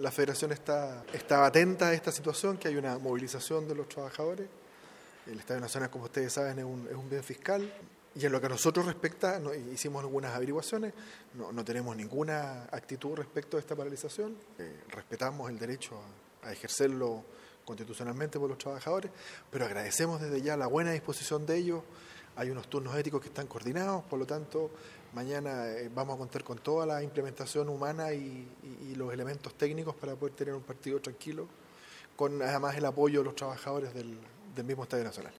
La federación está atenta a esta situación, que hay una movilización de los trabajadores. El Estadio Nacional, como ustedes saben, es un bien fiscal. Y en lo que a nosotros respecta, hicimos algunas averiguaciones, no tenemos ninguna actitud respecto a esta paralización. Respetamos el derecho a ejercerlo constitucionalmente por los trabajadores, pero agradecemos desde ya la buena disposición de ellos. Hay unos turnos éticos que están coordinados, por lo tanto, mañana vamos a contar con toda la implementación humana y los elementos técnicos para poder tener un partido tranquilo, con además el apoyo de los trabajadores del mismo Estadio Nacional.